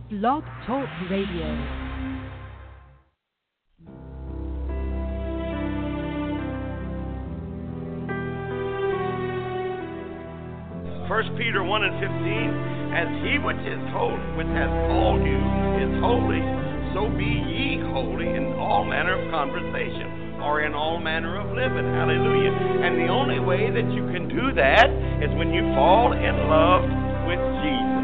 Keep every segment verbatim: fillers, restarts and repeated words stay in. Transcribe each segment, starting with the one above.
Blog Talk Radio. First Peter one and fifteen, as he which is holy, which has called you, is holy, so be ye holy in all manner of conversation, or in all manner of living. Hallelujah. And the only way that you can do that is when you fall in love with Jesus.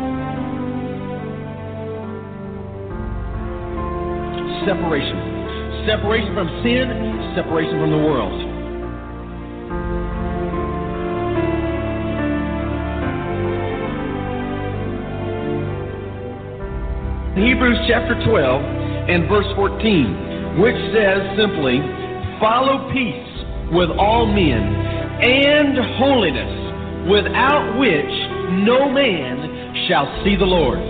Separation. Separation from sin, separation from the world. Hebrews chapter twelve and verse fourteen, which says simply, follow peace with all men and holiness, without which no man shall see the Lord.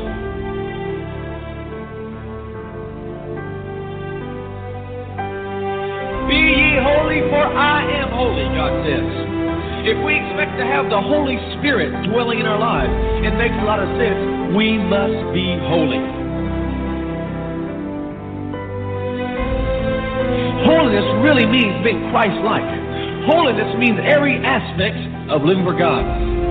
Be ye holy, for I am holy, God says. If we expect to have the Holy Spirit dwelling in our lives, it makes a lot of sense. We must be holy. Holiness really means being Christ-like. Holiness means every aspect of living for God.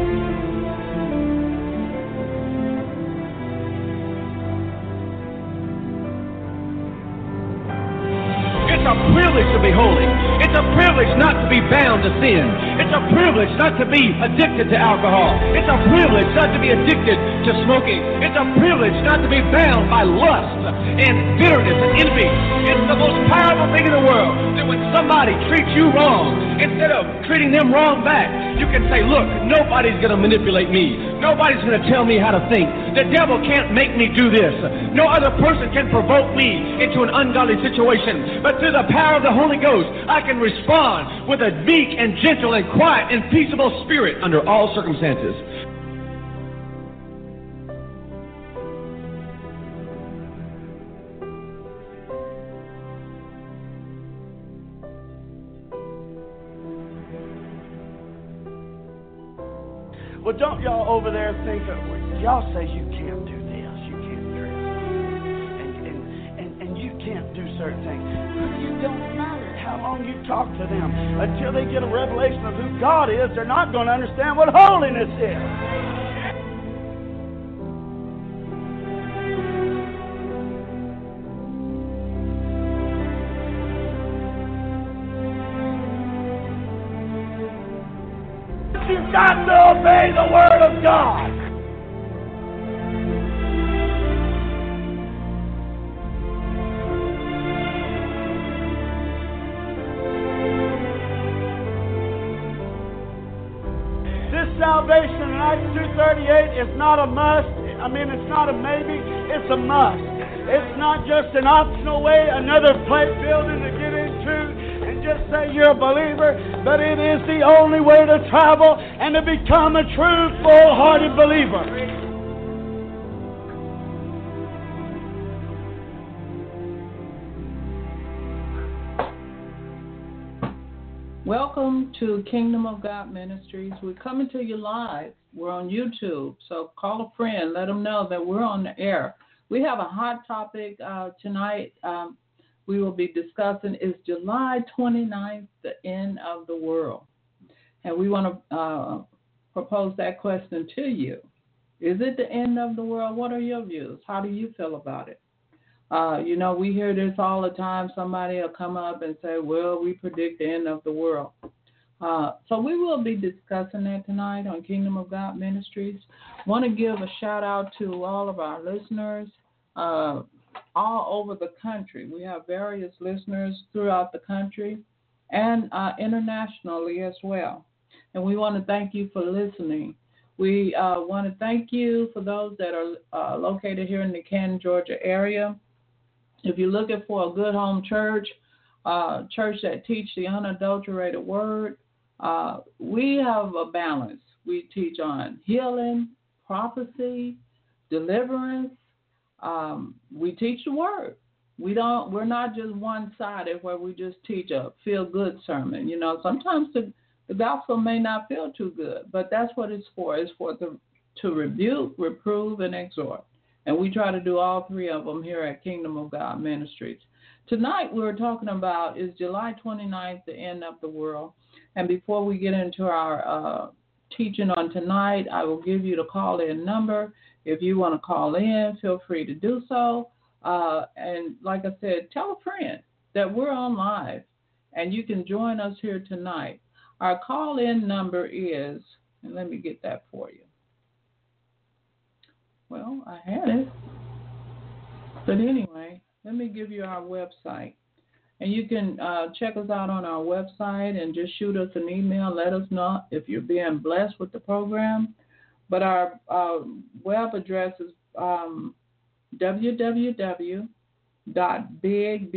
It's a privilege to be holy. It's a privilege not to be bound to sin. It's a privilege not to be addicted to alcohol. It's a privilege not to be addicted to smoking. It's a privilege not to be bound by lust and bitterness and envy. It's the most powerful thing in the world that when somebody treats you wrong, instead of treating them wrong back, you can say, look, nobody's going to manipulate me. Nobody's going to tell me how to think. The devil can't make me do this. No other person can provoke me into an ungodly situation. But through the power of the Holy Ghost, I can respond with a meek and gentle and quiet and peaceable spirit under all circumstances. Well, don't y'all over there think that y'all say you can't do this, you can't dress, and and and, and you can't do certain things. But it don't matter how long you talk to them until they get a revelation of who God is. They're not going to understand what holiness is. You've got to obey the Word of God. This salvation in Acts two thirty-eight is not a must. I mean, it's not a maybe. It's a must. It's not just an optional way, another place building to get into. Just say you're a believer, but it is the only way to travel and to become a true, full-hearted believer. Welcome to Kingdom of God Ministries. We're coming to you live. We're on YouTube, so call a friend. Let them know that we're on the air. We have a hot topic uh, tonight. Um, we will be discussing, is July twenty-ninth the end of the world? And we want to uh, propose that question to you. Is it the end of the world? What are your views? How do you feel about it? Uh, you know, we hear this all the time. Somebody will come up and say, well, we predict the end of the world. Uh, so we will be discussing that tonight on Kingdom of God Ministries. Want to give a shout out to all of our listeners, uh, all over the country. We have various listeners throughout the country and uh, internationally as well. And we want to thank you for listening. We uh, want to thank you for those that are uh, located here in the Canton, Georgia area. If you're looking for a good home church, uh, church that teach the unadulterated word, uh, we have a balance. We teach on healing, prophecy, deliverance. Um, we teach the word. We don't. We're not just one-sided where we just teach a feel-good sermon. You know, sometimes the, the gospel may not feel too good, but that's what it's for. It's for the, to rebuke, reprove, and exhort. And we try to do all three of them here at Kingdom of God Ministries. Tonight we're talking about is July twenty-ninth, the end of the world. And before we get into our uh, teaching on tonight, I will give you the call-in number. If you want to call in, feel free to do so. Uh, and like I said, tell a friend that we're on live, and you can join us here tonight. Our call-in number is, and let me get that for you. Well, I had it. But anyway, let me give you our website. And you can uh, check us out on our website and just shoot us an email. Let us know if you're being blessed with the program. But our uh, web address is um, w w w dot big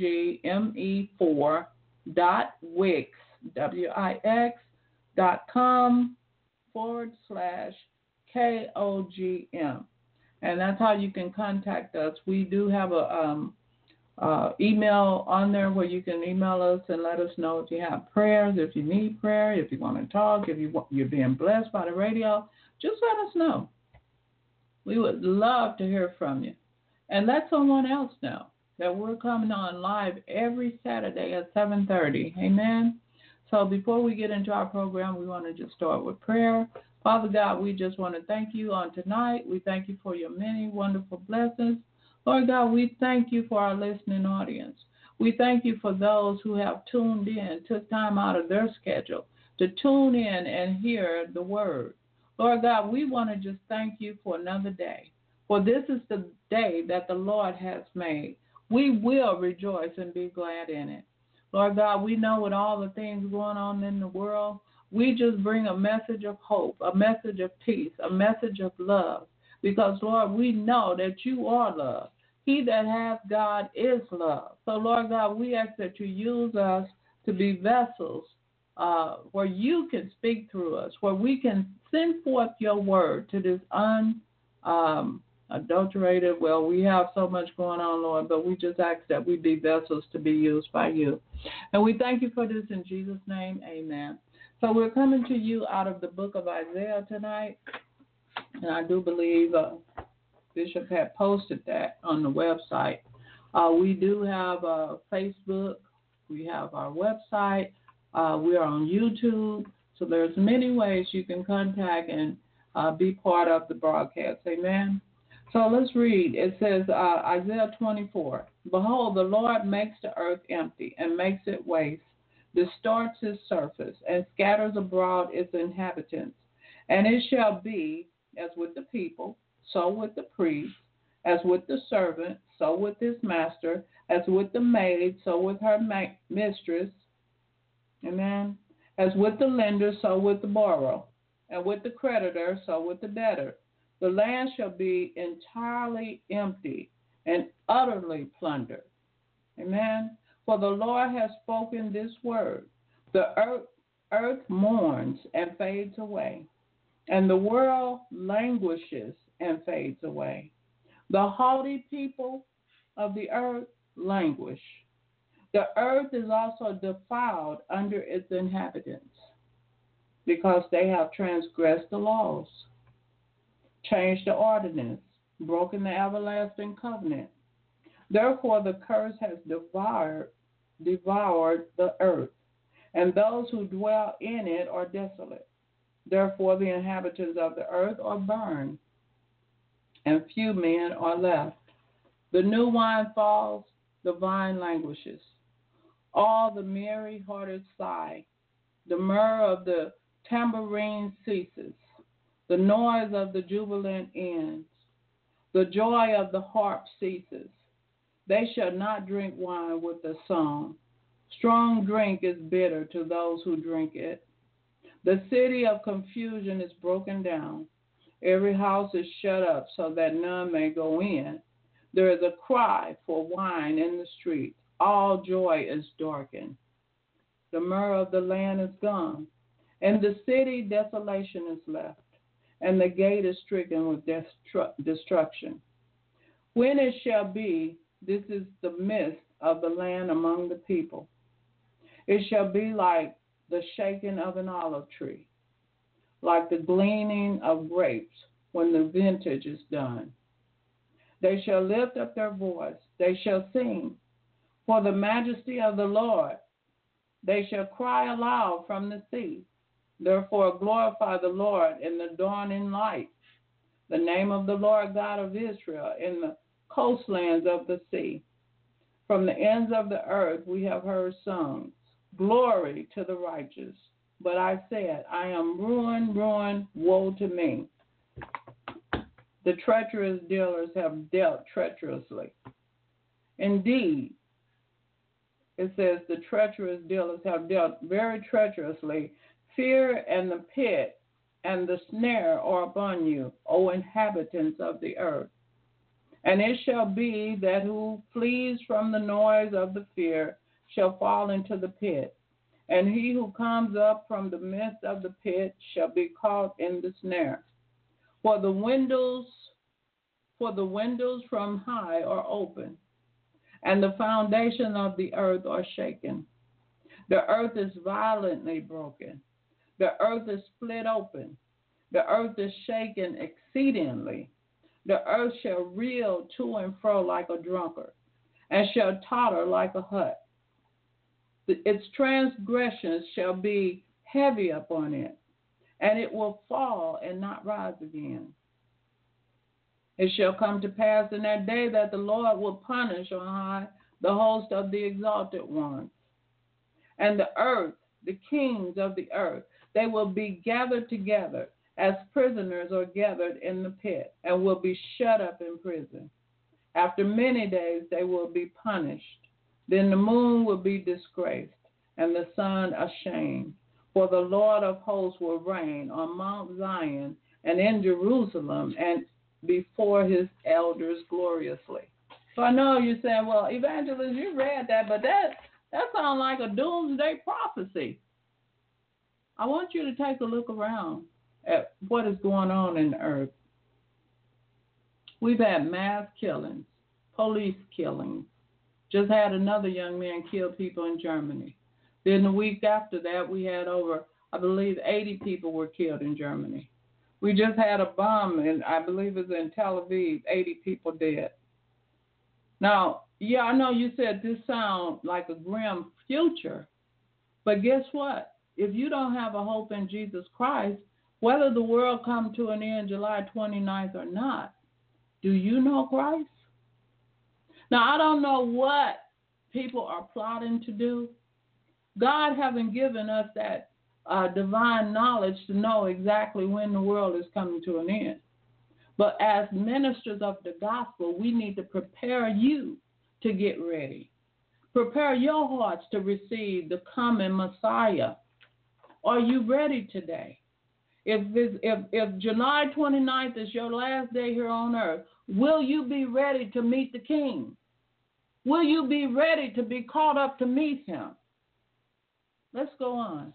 me four dot wix w i x dot com forward slash K O G M. And that's how you can contact us. We do have a um, uh, email on there where you can email us and let us know if you have prayers, if you need prayer, if you want to talk, if you want, you're being blessed by the radio. Just let us know. We would love to hear from you. And let someone else know that we're coming on live every Saturday at seven thirty. Amen? So before we get into our program, we want to just start with prayer. Father God, we just want to thank you on tonight. We thank you for your many wonderful blessings. Lord God, we thank you for our listening audience. We thank you for those who have tuned in, took time out of their schedule to tune in and hear the word. Lord God, we want to just thank you for another day. For this is the day that the Lord has made. We will rejoice and be glad in it. Lord God, we know with all the things going on in the world, we just bring a message of hope, a message of peace, a message of love. Because, Lord, we know that you are love. He that has God is love. So, Lord God, we ask that you use us to be vessels uh, where you can speak through us, where we can send forth your word to this unadulterated, um, well, we have so much going on, Lord, but we just ask that we be vessels to be used by you. And we thank you for this in Jesus' name, amen. So we're coming to you out of the book of Isaiah tonight, and I do believe uh, Bishop had posted that on the website. Uh, we do have uh, Facebook. We have our website. Uh, we are on YouTube. So there's many ways you can contact and uh, be part of the broadcast. Amen. So let's read. It says, uh, Isaiah twenty-four, behold, the Lord makes the earth empty and makes it waste, distorts its surface, and scatters abroad its inhabitants. And it shall be as with the people, so with the priest, as with the servant, so with his master, as with the maid, so with her ma- mistress. Amen. As with the lender, so with the borrower, and with the creditor, so with the debtor. The land shall be entirely empty and utterly plundered. Amen. For the Lord has spoken this word. The earth, earth mourns and fades away, and the world languishes and fades away. The haughty people of the earth languish. The earth is also defiled under its inhabitants, because they have transgressed the laws, changed the ordinance, broken the everlasting covenant. Therefore the curse has devoured, devoured the earth, and those who dwell in it are desolate. Therefore the inhabitants of the earth are burned, and few men are left. The new wine falls, the vine languishes. All the merry-hearted sigh. The myrrh of the tambourine ceases. The noise of the jubilant ends. The joy of the harp ceases. They shall not drink wine with the song. Strong drink is bitter to those who drink it. The city of confusion is broken down. Every house is shut up so that none may go in. There is a cry for wine in the street. All joy is darkened. The myrrh of the land is gone. In the city, desolation is left, and the gate is stricken with destru- destruction. When it shall be, this is the mist of the land among the people. It shall be like the shaking of an olive tree, like the gleaning of grapes when the vintage is done. They shall lift up their voice. They shall sing for the majesty of the Lord. They shall cry aloud from the sea. Therefore glorify the Lord in the dawning light, the name of the Lord God of Israel in the coastlands of the sea. From the ends of the earth we have heard songs, glory to the righteous. But I said, I am ruined, ruined, woe to me. The treacherous dealers have dealt treacherously. Indeed, it says the treacherous dealers have dealt very treacherously. Fear and the pit and the snare are upon you, O inhabitants of the earth. And it shall be that who flees from the noise of the fear shall fall into the pit. And he who comes up from the midst of the pit shall be caught in the snare. For the windows, for the windows from high are open, and the foundation of the earth are shaken. The earth is violently broken. The earth is split open. The earth is shaken exceedingly. The earth shall reel to and fro like a drunkard, and shall totter like a hut. Its transgressions shall be heavy upon it, and it will fall and not rise again. It shall come to pass in that day that the Lord will punish on high the host of the exalted ones. And the earth, the kings of the earth, they will be gathered together as prisoners are gathered in the pit, and will be shut up in prison. After many days they will be punished. Then the moon will be disgraced, and the sun ashamed. For the Lord of hosts will reign on Mount Zion and in Jerusalem, and before his elders gloriously. So I know you're saying, well, Evangelist, you read that, but that, that sounds like a doomsday prophecy. I want you to take a look around at what is going on in the earth. We've had mass killings, police killings. Just had another young man kill people in Germany. Then the week after that, we had over, I believe, eighty people were killed in Germany. We just had a bomb, and I believe it was in Tel Aviv, eighty people dead. Now, yeah, I know you said this sounds like a grim future, but guess what? If you don't have a hope in Jesus Christ, whether the world come to an end July twenty-ninth or not, do you know Christ? Now, I don't know what people are plotting to do. God hasn't given us that uh, divine knowledge to know exactly when the world is coming to an end. But as ministers of the gospel, we need to prepare you to get ready. Prepare your hearts to receive the coming Messiah. Are you ready today? If, this, if, if July twenty-ninth is your last day here on earth, will you be ready to meet the King? Will you be ready to be caught up to meet him? Let's go on.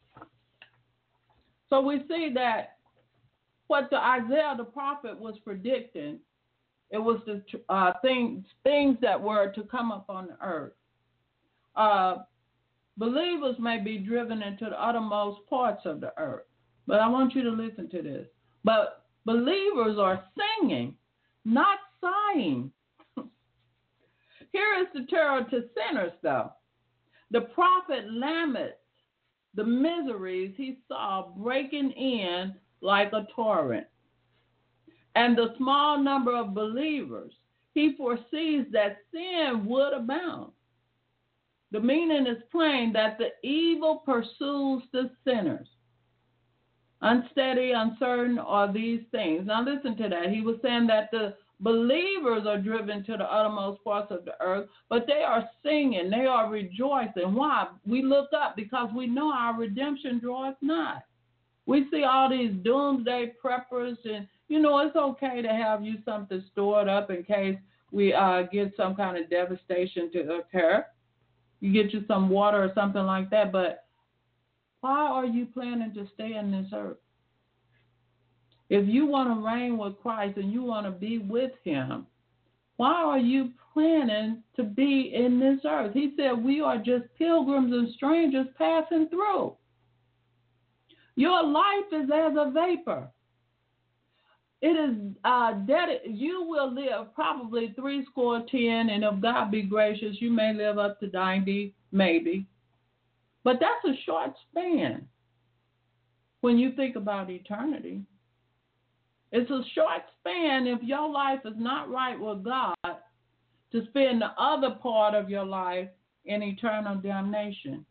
So we see that what the Isaiah the prophet was predicting, it was the uh, things, things that were to come up on the earth. Uh, believers may be driven into the uttermost parts of the earth. But I want you to listen to this. But believers are singing, not sighing. Here is the terror to sinners, though. The prophet laments the miseries he saw breaking in like a torrent. And the small number of believers, he foresees that sin would abound. The meaning is plain that the evil pursues the sinners. Unsteady, uncertain are these things. Now listen to that. He was saying that the believers are driven to the uttermost parts of the earth, but they are singing, they are rejoicing. Why? We look up because we know our redemption draweth nigh. We see all these doomsday preppers, and you know it's okay to have you something stored up in case we uh, get some kind of devastation to occur. You get you some water or something like that, but why are you planning to stay in this earth? If you want to reign with Christ and you want to be with him, why are you planning to be in this earth? He said we are just pilgrims and strangers passing through. Your life is as a vapor. It is uh, that you will live probably three score ten, and if God be gracious, you may live up to ninety, maybe. But that's a short span when you think about eternity. It's a short span if your life is not right with God to spend the other part of your life in eternal damnation.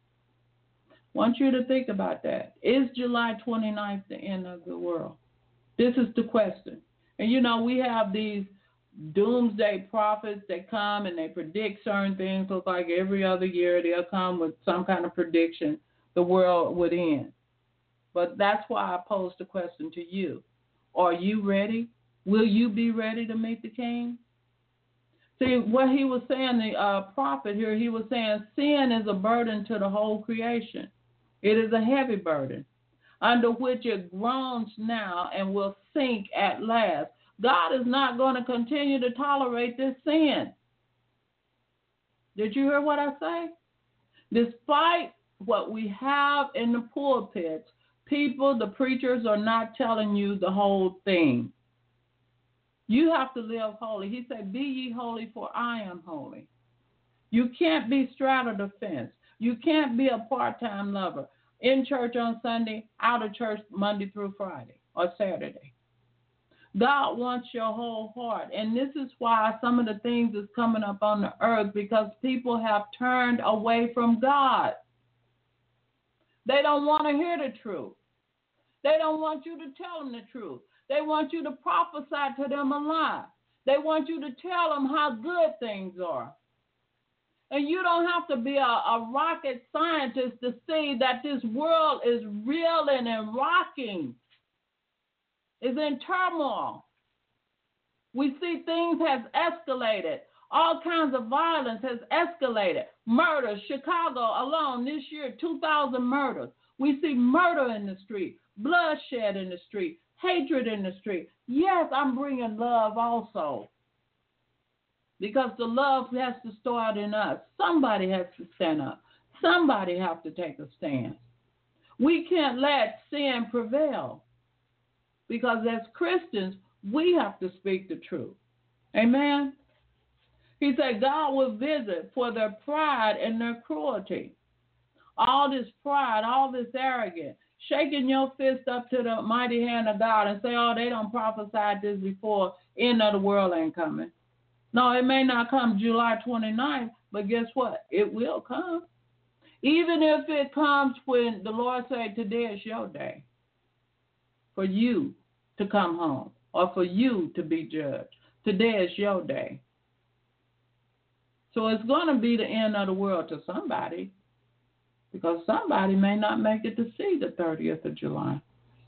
I want you to think about that. Is July twenty-ninth the end of the world? This is the question. And you know, we have these doomsday prophets that come and they predict certain things. Look like every other year they'll come with some kind of prediction the world would end. But that's why I posed the question to you. Are you ready? Will you be ready to meet the King? See, what he was saying, the uh, prophet here, he was saying sin is a burden to the whole creation. It is a heavy burden, under which it groans now and will sink at last. God is not going to continue to tolerate this sin. Did you hear what I say? Despite what we have in the pulpits, people, the preachers are not telling you the whole thing. You have to live holy. He said, be ye holy, for I am holy. You can't be straddle the fence. You can't be a part-time lover. In church on Sunday, out of church Monday through Friday or Saturday. God wants your whole heart. And this is why some of the things is coming up on the earth, because people have turned away from God. They don't want to hear the truth. They don't want you to tell them the truth. They want you to prophesy to them a lie. They want you to tell them how good things are. And you don't have to be a, a rocket scientist to see that this world is reeling and rocking, is in turmoil. We see things have escalated. All kinds of violence has escalated. Murders, Chicago alone this year, two thousand murders. We see murder in the street, bloodshed in the street, hatred in the street. Yes, I'm bringing love also, because the love has to start in us. Somebody has to stand up. Somebody has to take a stand. We can't let sin prevail, because as Christians, we have to speak the truth. Amen? He said God will visit for their pride and their cruelty. All this pride, all this arrogance, shaking your fist up to the mighty hand of God and say, oh, they don't prophesied this before, end of the world ain't coming. No, it may not come July twenty-ninth, but guess what? It will come. Even if it comes when the Lord said, today is your day for you to come home or for you to be judged. Today is your day. So it's going to be the end of the world to somebody, because somebody may not make it to see the thirtieth of July.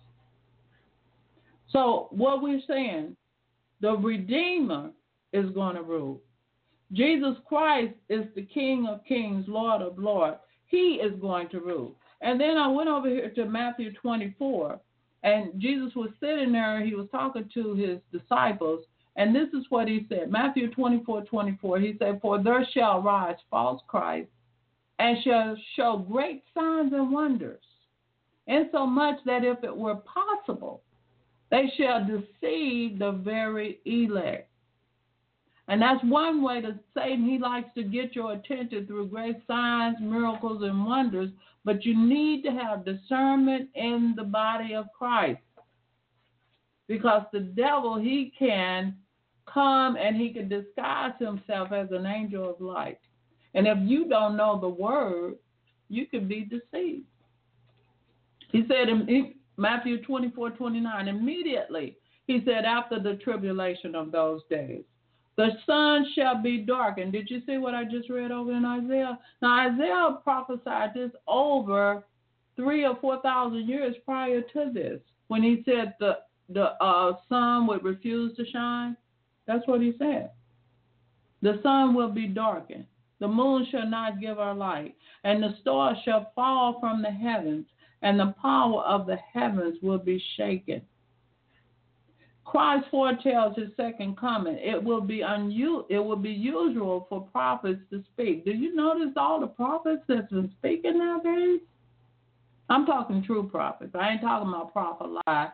So what we're saying, the Redeemer is going to rule. Jesus Christ is the King of kings, Lord of lords. He is going to rule. And then I went over here to Matthew twenty-four, and Jesus was sitting there, and he was talking to his disciples, and this is what he said. Matthew twenty-four, twenty-four, he said, for there shall rise false Christs, and shall show great signs and wonders, insomuch that if it were possible, they shall deceive the very elect. And that's one way that Satan, he likes to get your attention through great signs, miracles, and wonders, but you need to have discernment in the body of Christ, because the devil, he can come and he can disguise himself as an angel of light. And if you don't know the word, you can be deceived. He said in Matthew twenty-four, twenty-nine, immediately, he said, after the tribulation of those days, the sun shall be darkened. Did you see what I just read over in Isaiah? Now, Isaiah prophesied this over three or four thousand years prior to this, when he said the, the uh, sun would refuse to shine. That's what he said. The sun will be darkened. The moon shall not give her light, and the stars shall fall from the heavens, and the power of the heavens will be shaken. Christ foretells his second coming. It will be unu- It will be usual for prophets to speak. Do you notice all the prophets that's been speaking nowadays? I'm talking true prophets. I ain't talking about prophet lie,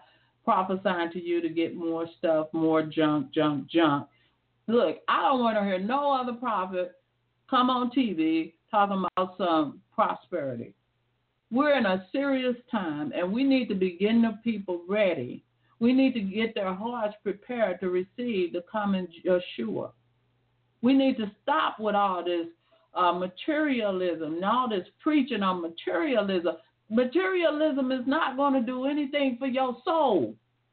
prophesying to you to get more stuff, more junk, junk, junk. Look, I don't want to hear no other prophet come on T V talking about some prosperity. We're in a serious time, and we need to be getting the people ready. We need to get their hearts prepared to receive the coming Yeshua. We need to stop with all this uh, materialism and all this preaching on materialism. Materialism is not going to do anything for your soul.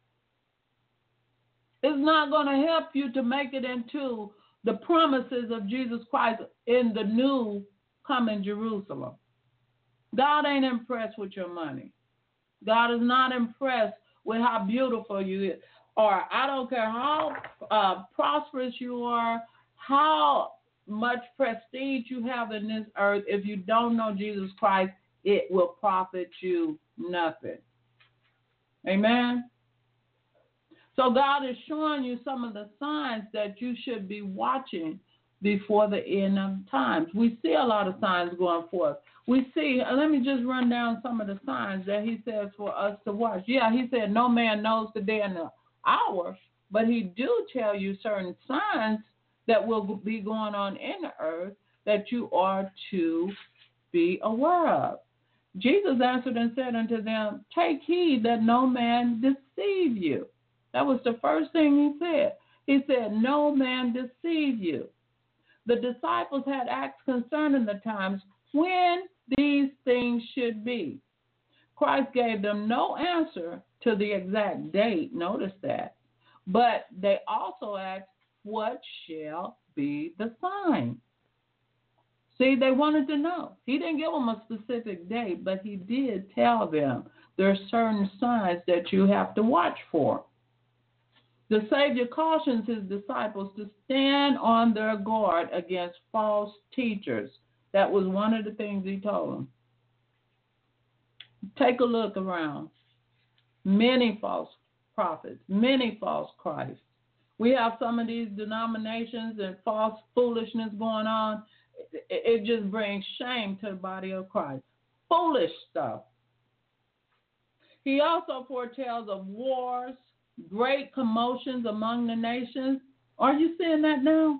It's not going to help you to make it into the promises of Jesus Christ in the new coming Jerusalem. God ain't impressed with your money. God is not impressed with how beautiful you are. I don't care how uh, prosperous you are, how much prestige you have in this earth. If you don't know Jesus Christ, it will profit you nothing. Amen? So God is showing you some of the signs that you should be watching before the end of times. We see a lot of signs going forth. We see, let me just run down some of the signs that he says for us to watch. Yeah, he said no man knows the day and the hour, but he do tell you certain signs that will be going on in the earth that you are to be aware of. Jesus answered and said unto them, take heed that no man deceive you. That was the first thing he said. He said, no man deceive you. The disciples had asked concerning the times when these things should be. Christ gave them no answer to the exact date, notice that. But they also asked, what shall be the sign? See, they wanted to know. He didn't give them a specific date, but he did tell them there are certain signs that you have to watch for. The Savior cautions his disciples to stand on their guard against false teachers. That was one of the things he told them. Take a look around. Many false prophets, many false Christs. We have some of these denominations and false foolishness going on. It just brings shame to the body of Christ. Foolish stuff. He also foretells of wars, great commotions among the nations. Are you seeing that now?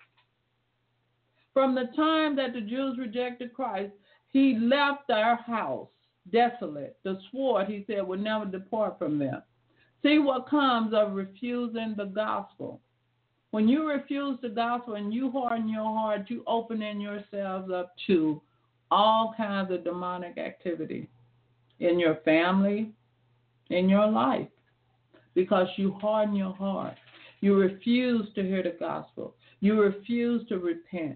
From the time that the Jews rejected Christ, he left their house desolate. The sword, he said, would never depart from them. See what comes of refusing the gospel. When you refuse the gospel and you harden your heart, you opening yourselves up to all kinds of demonic activity in your family, in your life, because you harden your heart. You refuse to hear the gospel. You refuse to repent.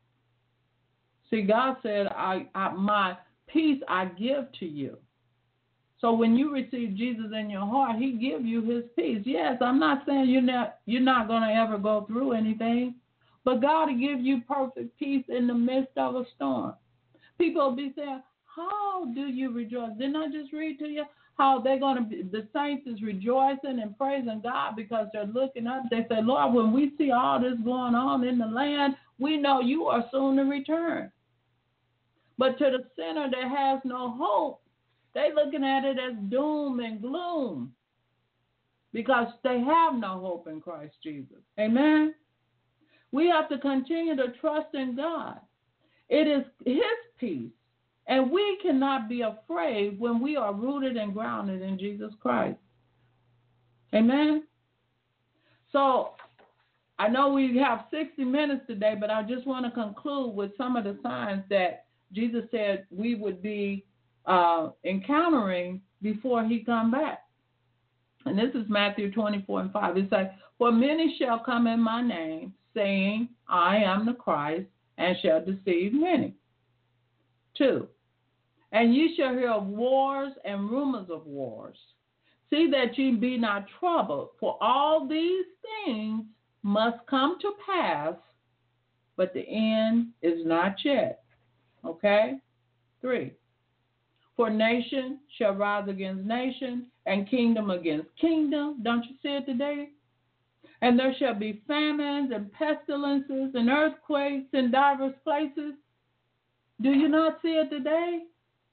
See, God said, I, I, my peace I give to you. So when you receive Jesus in your heart, he gives you his peace. Yes, I'm not saying you're not, you're not going to ever go through anything, but God will give you perfect peace in the midst of a storm. People will be saying, how do you rejoice? Didn't I just read to you how they're going to be, the saints is rejoicing and praising God because they're looking up. They say, Lord, when we see all this going on in the land, we know you are soon to return. But to the sinner that has no hope, they looking at it as doom and gloom because they have no hope in Christ Jesus. Amen? We have to continue to trust in God. It is his peace, and we cannot be afraid when we are rooted and grounded in Jesus Christ. Amen? So I know we have sixty minutes today, but I just want to conclude with some of the signs that Jesus said we would be uh, encountering before he come back. And this is Matthew twenty-four and five. It says, for many shall come in my name, saying, I am the Christ, and shall deceive many. Two, and ye shall hear of wars and rumors of wars. See that ye be not troubled, for all these things must come to pass, but the end is not yet. Okay? Three, for nation shall rise against nation, and kingdom against kingdom. Don't you see it today? And there shall be famines and pestilences and earthquakes in divers places. Do you not see it today?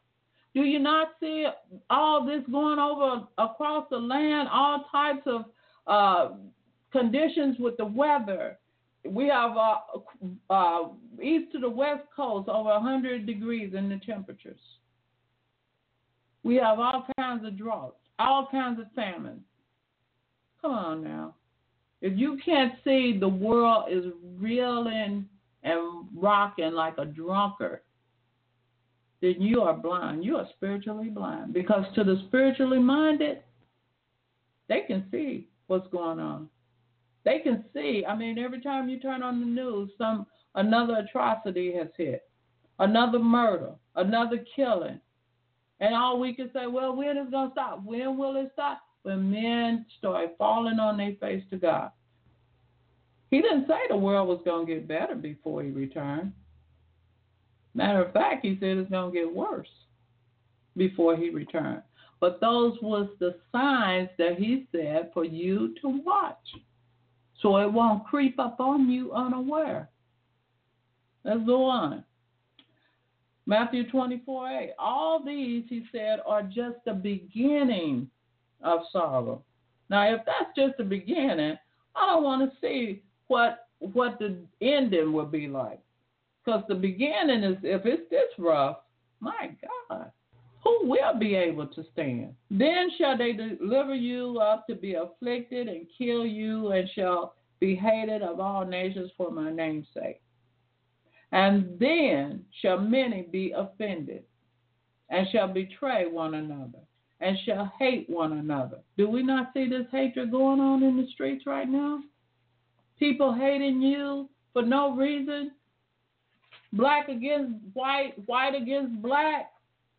Do you not see all this going over across the land, all types of uh, conditions with the weather? We have uh, uh, east to the west coast over one hundred degrees in the temperatures. We have all kinds of droughts, all kinds of famine. Come on now. If you can't see the world is reeling and rocking like a drunkard, then you are blind. You are spiritually blind. Because to the spiritually minded, they can see what's going on. They can see. I mean, every time you turn on the news, some another atrocity has hit, another murder, another killing. And all we can say, well, when is it going to stop? When will it stop? When men start falling on their face to God. He didn't say the world was going to get better before he returned. Matter of fact, he said it's going to get worse before he returned. But those was the signs that he said for you to watch, so it won't creep up on you unaware. Let's go on. Matthew twenty-four eight. All these, he said, are just the beginning of sorrow. Now, if that's just the beginning, I don't want to see what what the ending will be like. Because the beginning is, if it's this rough, my God, who will be able to stand? Then shall they deliver you up to be afflicted and kill you, and shall be hated of all nations for my name's sake. And then shall many be offended, and shall betray one another, and shall hate one another. Do we not see this hatred going on in the streets right now? People hating you for no reason. Black against white, white against black.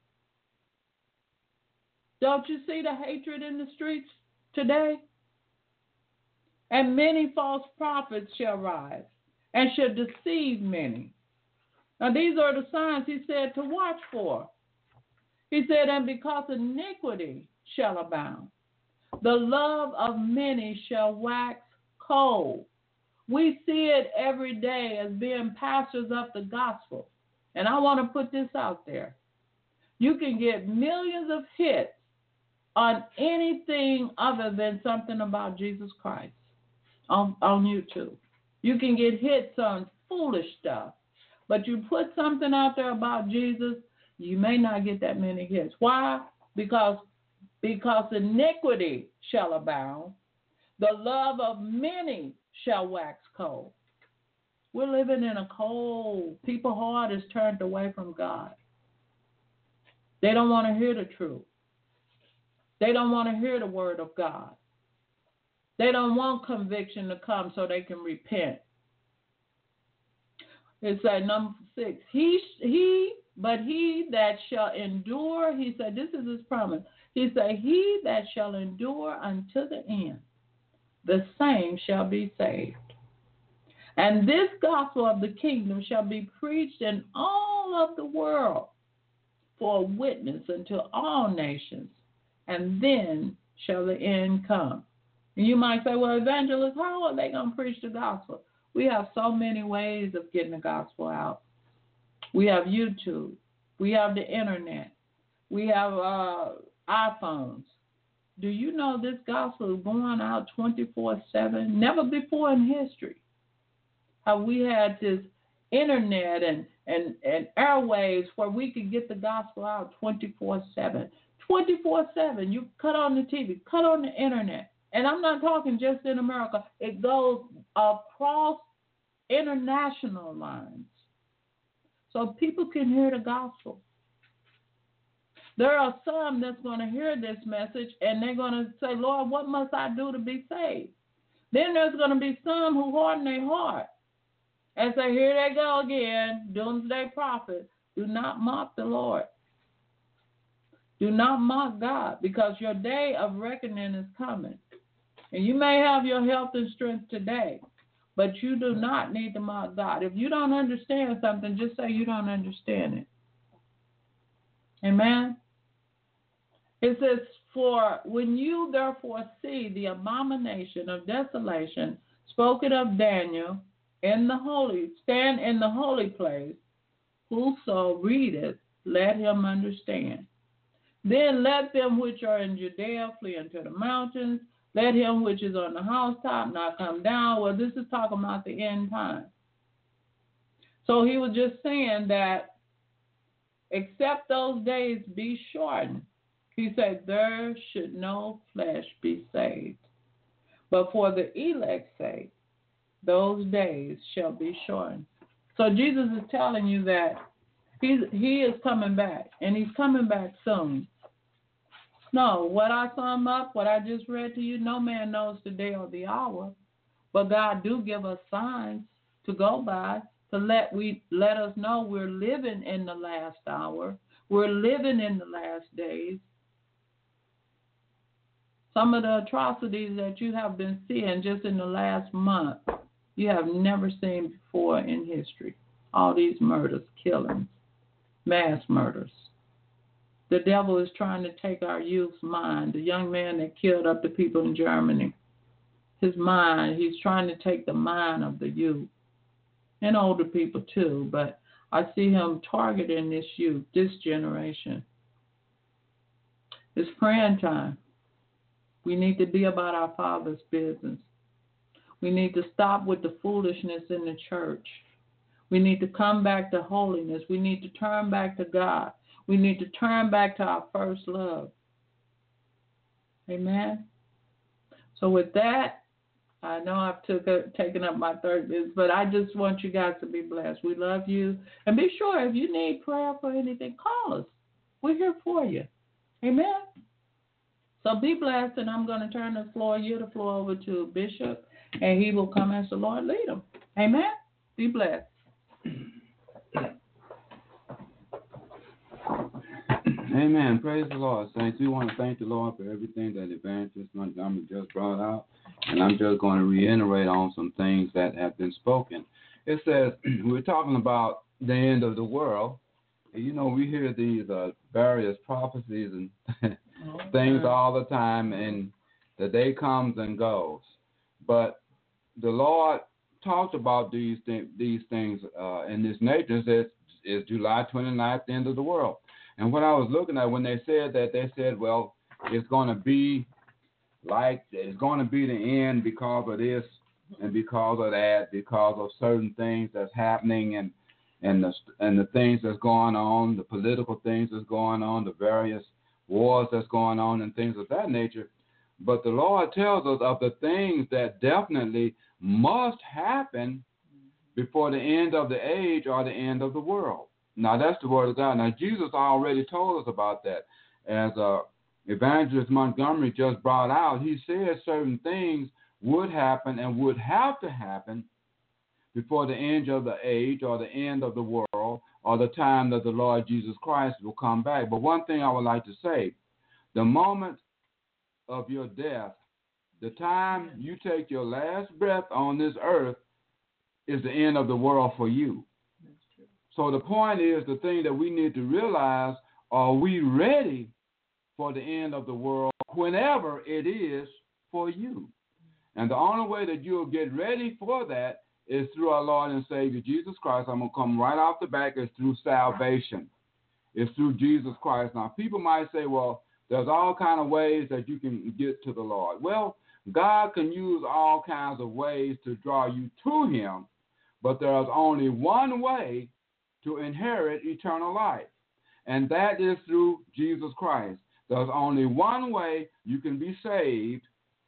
Don't you see the hatred in the streets today? And many false prophets shall rise and shall deceive many. Now these are the signs he said to watch for. He said, and because iniquity shall abound, the love of many shall wax cold. We see it every day as being pastors of the gospel. And I want to put this out there. You can get millions of hits on anything other than something about Jesus Christ on, on YouTube. You can get hits on foolish stuff. But you put something out there about Jesus, you may not get that many hits. Why? Because, because iniquity shall abound. The love of many shall wax cold. We're living in a cold. People's heart is turned away from God. They don't want to hear the truth. They don't want to hear the word of God. They don't want conviction to come so they can repent. It's like number six. He, he, but he that shall endure, he said, this is his promise. He said, he that shall endure unto the end, the same shall be saved. And this gospel of the kingdom shall be preached in all of the world for a witness unto all nations, and then shall the end come. And you might say, well, evangelists, how are they going to preach the gospel? We have so many ways of getting the gospel out. We have YouTube. We have the internet. We have uh, iPhones. Do you know this gospel is going out twenty-four seven? Never before in history have we had this internet and, and, and airwaves where we could get the gospel out twenty-four seven. twenty-four seven. You cut on the T V, cut on the internet. And I'm not talking just in America. It goes across international lines. So people can hear the gospel. There are some that's going to hear this message and they're going to say, Lord, what must I do to be saved? Then there's going to be some who harden their heart and say, here they go again, doomsday prophet. Do not mock the Lord. Do not mock God, because your day of reckoning is coming. And you may have your health and strength today, but you do not need to mock God. If you don't understand something, just say you don't understand it. Amen? It says, for when you therefore see the abomination of desolation spoken of Daniel in the holy, stand in the holy place, whoso readeth, let him understand. Then let them which are in Judea flee into the mountains. Let him which is on the housetop not come down. Well, this is talking about the end time. So he was just saying that except those days be shortened, he said, there should no flesh be saved. But for the elect's sake, those days shall be shortened. So Jesus is telling you that he's, he is coming back, and he's coming back soon. No, what I sum up, what I just read to you, no man knows the day or the hour, but God do give us signs to go by to let we let us know we're living in the last hour. We're living in the last days. Some of the atrocities that you have been seeing just in the last month, you have never seen before in history. All these murders, killings, mass murders. The devil is trying to take our youth's mind. The young man that killed up the people in Germany, his mind, he's trying to take the mind of the youth and older people too. But I see him targeting this youth, this generation. It's praying time. We need to be about our Father's business. We need to stop with the foolishness in the church. We need to come back to holiness. We need to turn back to God. We need to turn back to our first love. Amen. So with that, I know I've took a, taken up my third minute, but I just want you guys to be blessed. We love you. And be sure if you need prayer for anything, call us. We're here for you. Amen. So be blessed, and I'm going to turn the floor, you the floor over to Bishop, and he will come as the Lord lead him. Amen. Be blessed. Amen. Praise the Lord, saints. We want to thank the Lord for everything that Evangelist Montgomery just brought out. And I'm just going to reiterate on some things that have been spoken. It says, we're talking about the end of the world. And, you know, we hear these uh, various prophecies and things all the time, and the day comes and goes. But the Lord talked about these, th- these things uh, in this nature. It says, it's July twenty-ninth, the end of the world. And what I was looking at when they said that, they said, well, it's going to be like, it's going to be the end because of this and because of that, because of certain things that's happening and and the and the things that's going on, the political things that's going on, the various wars that's going on and things of that nature. But the Lord tells us of the things that definitely must happen before the end of the age or the end of the world. Now, that's the word of God. Now, Jesus already told us about that. As uh, Evangelist Montgomery just brought out, he said certain things would happen and would have to happen before the end of the age or the end of the world or the time that the Lord Jesus Christ will come back. But one thing I would like to say, the moment of your death, the time you take your last breath on this earth is the end of the world for you. So the point is, the thing that we need to realize, are we ready for the end of the world whenever it is for you? And the only way that you'll get ready for that is through our Lord and Savior Jesus Christ. I'm going to come right off the back. It's through salvation. It's through Jesus Christ. Now, people might say, well, there's all kinds of ways that you can get to the Lord. Well, God can use all kinds of ways to draw you to him, but there's only one way to inherit eternal life, and that is through Jesus Christ. There's only one way you can be saved,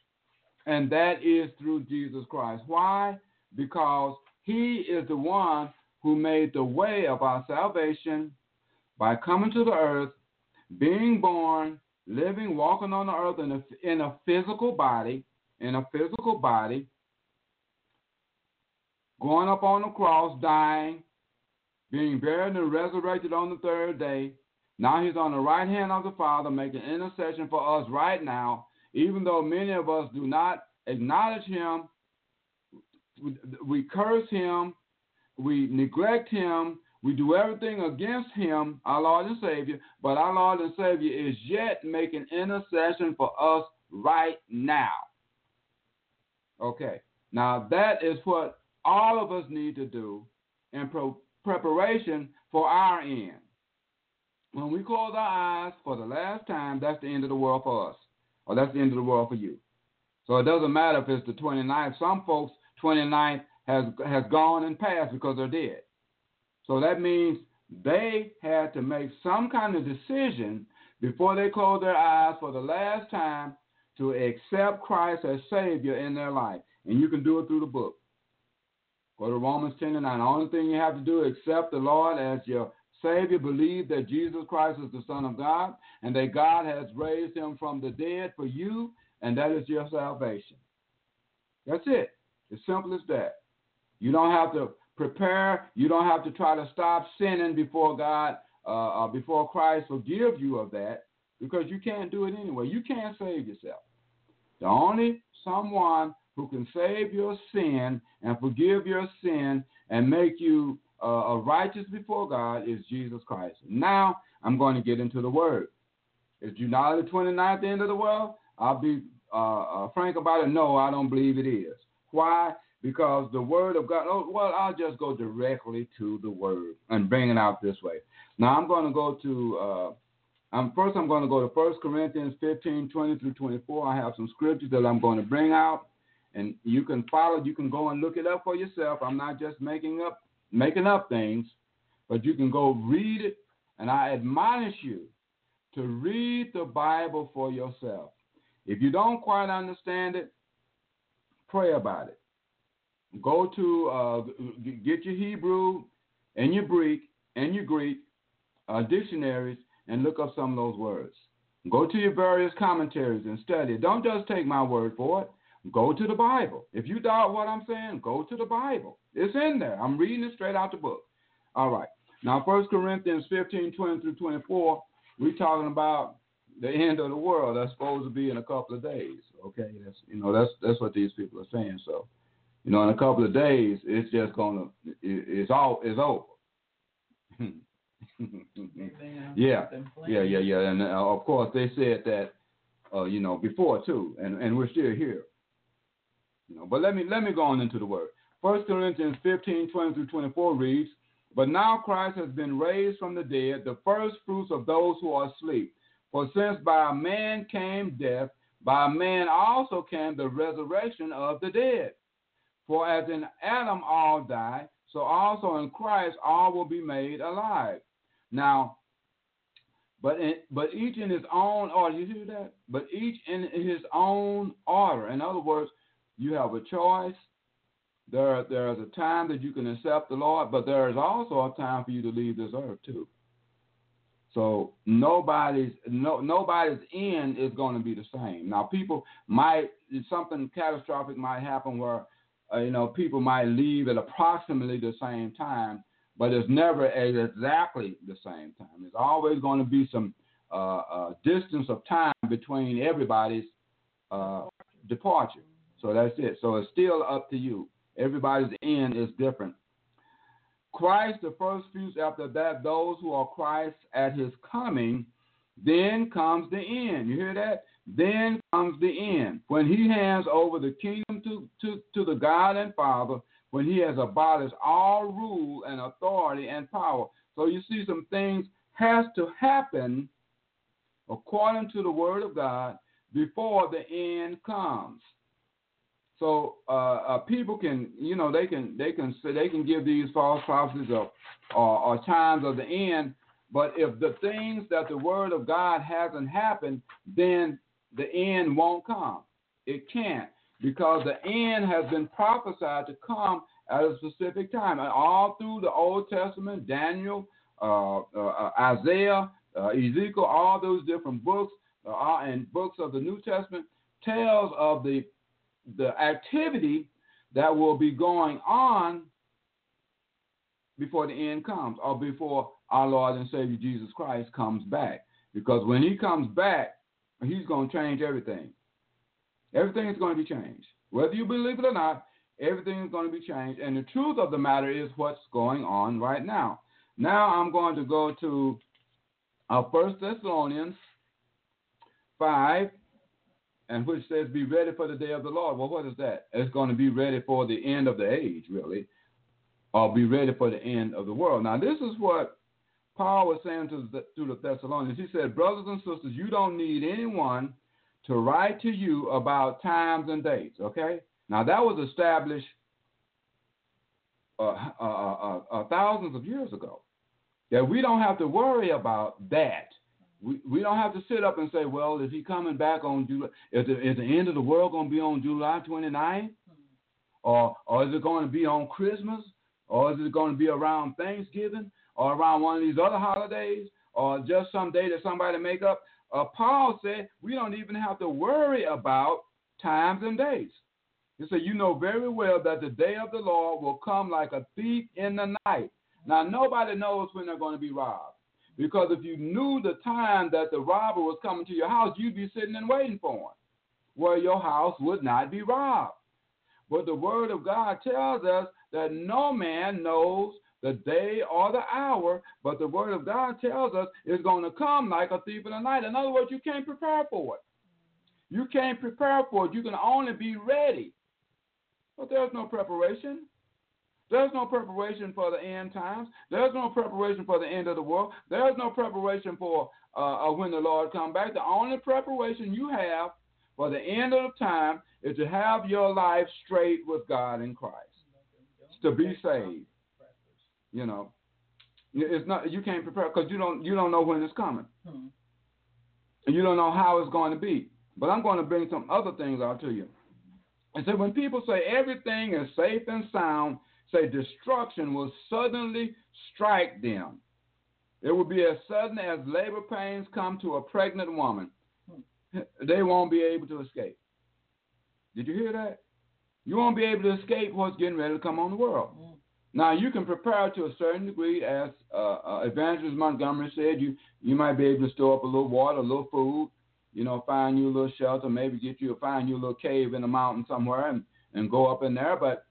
and that is through Jesus Christ. Why? Because he is the one who made the way of our salvation by coming to the earth, being born, living, walking on the earth in a, in a physical body, in a physical body, going up on the cross, dying, being buried and resurrected on the third day. Now he's on the right hand of the Father, making intercession for us right now. Even though many of us do not acknowledge him, we curse him, we neglect him, we do everything against him, our Lord and Savior, but our Lord and Savior is yet making intercession for us right now. Okay, now that is what all of us need to do in pro- preparation for our end. when we close our eyes for the last time, that's the end of the world for us, or that's the end of the world for you. So it doesn't matter if it's the twenty-ninth. Some folks, twenty-ninth has has gone and passed because they're dead. So that means they had to make some kind of decision before they close their eyes for the last time to accept Christ as Savior in their life. And you can do it through the book. Go to Romans ten and nine. The only thing you have to do is accept the Lord as your Savior, believe that Jesus Christ is the Son of God, and that God has raised him from the dead for you, and that is your salvation. That's it. As simple as that. You don't have to prepare. You don't have to try to stop sinning before God, uh, uh, before Christ forgive you of that, because you can't do it anyway. You can't save yourself. The only someone who can save your sin and forgive your sin and make you uh, righteous before God is Jesus Christ. Now I'm going to get into the Word. Is July the twenty-ninth the end of the world? I'll be uh, uh, frank about it. No, I don't believe it is. Why? Because the Word of God, oh, well, I'll just go directly to the Word and bring it out this way. Now I'm going to go to, uh, I'm, first I'm going to go to First Corinthians fifteen, twenty through twenty-four. I have some scriptures that I'm going to bring out, and you can follow, you can go and look it up for yourself. I'm not just making up, making up things, but you can go read it, and I admonish you to read the Bible for yourself. If you don't quite understand it, pray about it. Go to uh, get your Hebrew and your Greek and your Greek uh, dictionaries and look up some of those words. Go to your various commentaries and study it. Don't just take my word for it. Go to the Bible. If you doubt what I'm saying, go to the Bible. It's in there. I'm reading it straight out the book. All right. Now, First Corinthians fifteen, twenty through twenty-four, we're talking about the end of the world. That's supposed to be in a couple of days. Okay, that's you know that's that's what these people are saying. So, you know, in a couple of days, it's just gonna it, it's all it's over. yeah, yeah, yeah, yeah. And uh, of course, they said that uh, you know before too, and and we're still here. You know, but let me let me go on into the word. First Corinthians fifteen, twenty through twenty-four reads, "But now Christ has been raised from the dead, the first fruits of those who are asleep. For since by a man came death, by a man also came the resurrection of the dead. For as in Adam all die, so also in Christ all will be made alive. Now, but in, but each in his own order." You hear that? But each in his own order. In other words, you have a choice. There, there is a time that you can accept the Lord, but there is also a time for you to leave this earth too. So nobody's no nobody's end is going to be the same. Now, people might something catastrophic might happen where uh, you know people might leave at approximately the same time, but it's never exactly the same time. There's always going to be some uh, uh, distance of time between everybody's uh, departure. So that's it. So it's still up to you. Everybody's end is different. Christ, the first fruits, after that, those who are Christ at his coming, then comes the end. You hear that? Then comes the end. When he hands over the kingdom to, to, to the God and Father, when he has abolished all rule and authority and power. So you see some things has to happen according to the word of God before the end comes. So uh, uh, people can, you know, they can, they can, say they can give these false prophecies or, or, or times of the end. But if the things that the Word of God hasn't happened, then the end won't come. It can't, because the end has been prophesied to come at a specific time. And all through the Old Testament, Daniel, uh, uh, Isaiah, uh, Ezekiel, all those different books uh, and books of the New Testament tells of the the activity that will be going on before the end comes, or before our Lord and Savior Jesus Christ comes back. Because when he comes back, he's going to change everything. Everything is going to be changed. Whether you believe it or not, everything is going to be changed. And the truth of the matter is what's going on right now. Now I'm going to go to uh, First Thessalonians five, and which says, "Be ready for the day of the Lord." Well, what is that? It's going to be ready for the end of the age, really, or be ready for the end of the world. Now, this is what Paul was saying to the, to the Thessalonians, he said, brothers and sisters, you don't need anyone to write to you about times and dates, okay? Now, that was established uh, uh, uh, uh, thousands of years ago, that we don't have to worry about that. We we don't have to sit up and say, well, is he coming back on July? Is the, is the end of the world going to be on July twenty-ninth? Or, or is it going to be on Christmas? Or is it going to be around Thanksgiving? Or around one of these other holidays? Or just some day that somebody make up? Uh, Paul said we don't even have to worry about times and dates. He said, you know very well that the day of the Lord will come like a thief in the night. Now, nobody knows when they're going to be robbed. Because if you knew the time that the robber was coming to your house, you'd be sitting and waiting for him, where your house would not be robbed. But the Word of God tells us that no man knows the day or the hour, but the Word of God tells us it's going to come like a thief in the night. In other words, you can't prepare for it. You can't prepare for it. You can only be ready. But there's no preparation. There's no preparation for the end times. There's no preparation for the end of the world. There's no preparation for uh, when the Lord comes back. The only preparation you have for the end of the time is to have your life straight with God in Christ, to be saved. You know, it's not. You can't prepare because you don't. You don't know when it's coming. Hmm. And you don't know how it's going to be. But I'm going to bring some other things out to you. And so when people say everything is safe and sound, say destruction will suddenly strike them. It will be as sudden as labor pains come to a pregnant woman. They won't be able to escape. Did you hear that? You won't be able to escape what's getting ready to come on the world. Mm. Now, you can prepare to a certain degree, as uh, uh, Evangelist Montgomery said. You you might be able to store up a little water, a little food, you know, find you a little shelter, maybe get you, find you a little cave in the mountain somewhere and, and go up in there. But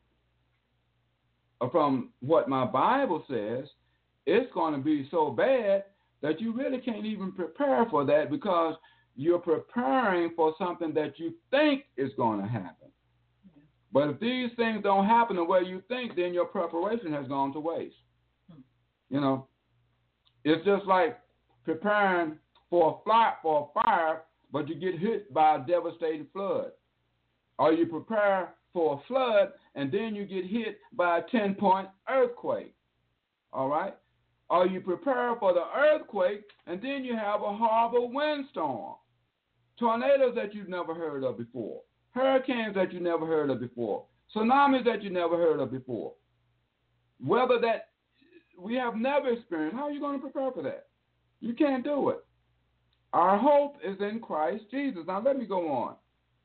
from what my Bible says, it's going to be so bad that you really can't even prepare for that, because you're preparing for something that you think is going to happen. Yeah. But if these things don't happen the way you think, then your preparation has gone to waste. Hmm. You know, it's just like preparing for a fire, for a fire, but you get hit by a devastating flood. Or you prepare for a flood, and then you get hit by a ten-point earthquake. All right? Or you prepare for the earthquake, and then you have a horrible windstorm. Tornadoes that you've never heard of before. Hurricanes that you never heard of before. Tsunamis that you never heard of before. Weather that we have never experienced. How are you going to prepare for that? You can't do it. Our hope is in Christ Jesus. Now let me go on.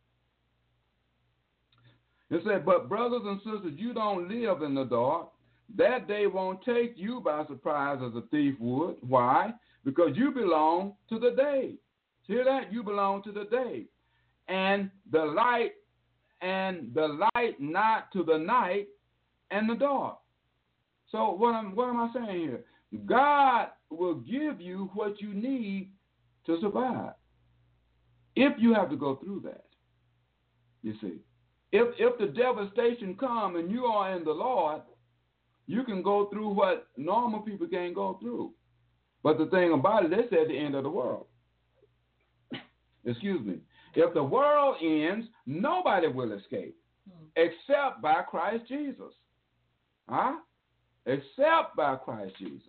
It said, but brothers and sisters, you don't live in the dark. That day won't take you by surprise as a thief would. Why? Because you belong to the day. Hear that? You belong to the day. And the light, and the light not to the night and the dark. So what am, what am I saying here? God will give you what you need to survive. If you have to go through that. You see. If if the devastation comes and you are in the Lord, you can go through what normal people can't go through. But the thing about it, they said the end of the world. Excuse me. If the world ends, nobody will escape hmm. except by Christ Jesus. Huh? Except by Christ Jesus.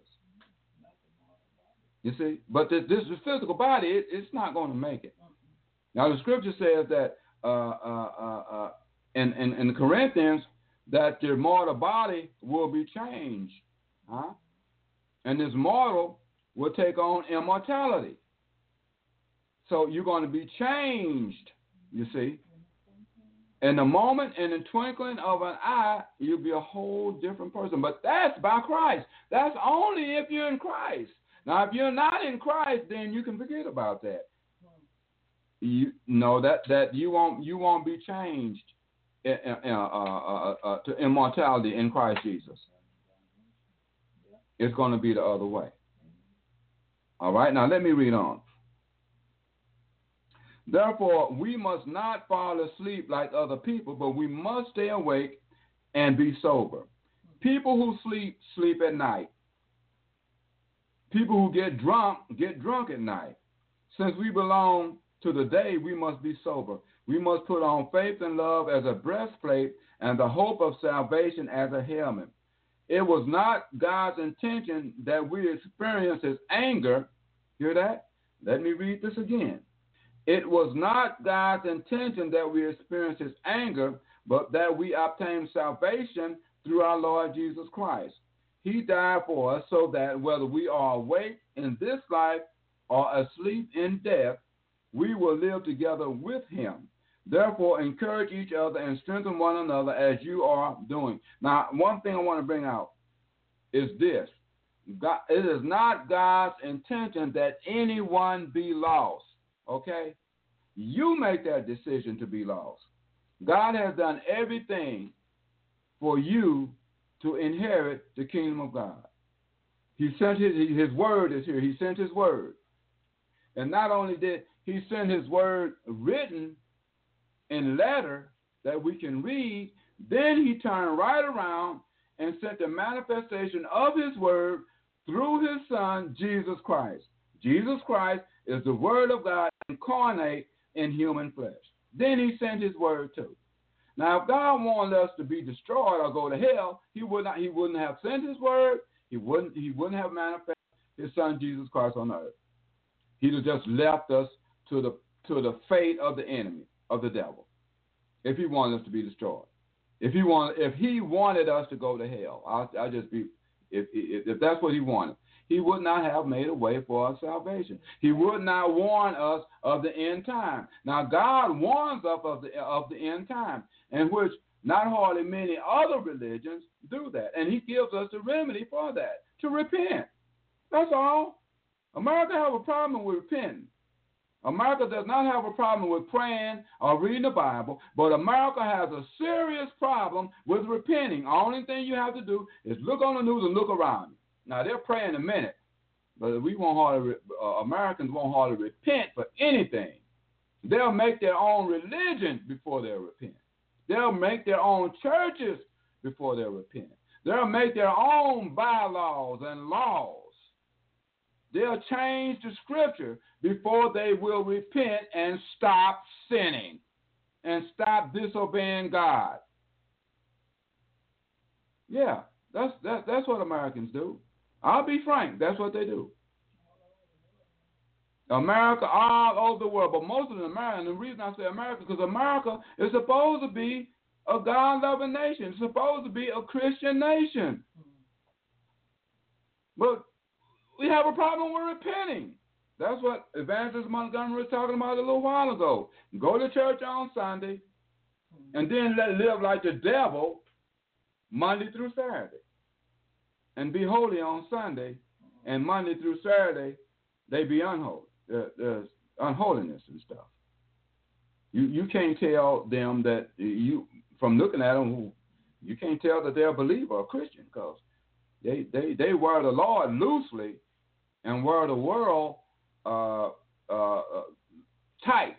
You see? But this, this physical body, it, it's not going to make it. Now, the scripture says that uh, uh, uh, uh, in, in, in Corinthians, that your mortal body will be changed. Huh? And this mortal will take on immortality. So you're going to be changed, you see. In the moment, in the twinkling of an eye, you'll be a whole different person. But that's by Christ. That's only if you're in Christ. Now, if you're not in Christ, then you can forget about that. You know that that you won't you won't be changed uh, uh, uh, uh, to immortality in Christ Jesus. It's going to be the other way. All right. Now let me read on. Therefore, we must not fall asleep like other people, but we must stay awake and be sober. People who sleep, sleep at night. People who get drunk get drunk at night. Since we belong to the day, we must be sober. We must put on faith and love as a breastplate and the hope of salvation as a helmet. It was not God's intention that we experience his anger. Hear that? Let me read this again. It was not God's intention that we experience his anger, but that we obtain salvation through our Lord Jesus Christ. He died for us so that whether we are awake in this life or asleep in death, we will live together with him. Therefore, encourage each other and strengthen one another as you are doing. Now, one thing I want to bring out is this. God, it is not God's intention that anyone be lost, okay? You make that decision to be lost. God has done everything for you to inherit the kingdom of God. He sent his, his word is here. He sent his word. And not only did he send his word written in letter that we can read, then he turned right around and sent the manifestation of his word through his son, Jesus Christ. Jesus Christ is the word of God incarnate in human flesh. Then he sent his word too. Now, if God wanted us to be destroyed or go to hell, he would not. He wouldn't have sent his word. He wouldn't. He wouldn't have manifested his son Jesus Christ on earth. He'd have just left us to the to the fate of the enemy, of the devil, if he wanted us to be destroyed. If he wanted, if he wanted us to go to hell, I'll, I'll just be. If, if if that's what he wanted, he would not have made a way for our salvation. He would not warn us of the end time. Now, God warns us of the of the end time, in which not hardly many other religions do that. And he gives us the remedy for that, to repent. That's all. America has a problem with repenting. America does not have a problem with praying or reading the Bible, but America has a serious problem with repenting. The only thing you have to do is look on the news and look around you. Now, they're praying a minute, but we won't hardly, uh, Americans won't hardly repent for anything. They'll make their own religion before they'll repent. They'll make their own churches before they'll repent. They'll make their own bylaws and laws. They'll change the scripture before they will repent and stop sinning and stop disobeying God. Yeah, that's that, that's what Americans do. I'll be frank, that's what they do. America all over the world, but most of the America, and the reason I say America, because America is supposed to be a God-loving nation. It's supposed to be a Christian nation. But we have a problem with repenting. That's what Evangelist Montgomery was talking about a little while ago. Go to church on Sunday and then let live like the devil Monday through Saturday. And be holy on Sunday, and Monday through Saturday, they be unholy. There, there's unholiness and stuff. You you can't tell them that you, from looking at them, you can't tell that they're a believer or a Christian, because they, they, they wear the Lord loosely and wear the world uh, uh, uh, tight.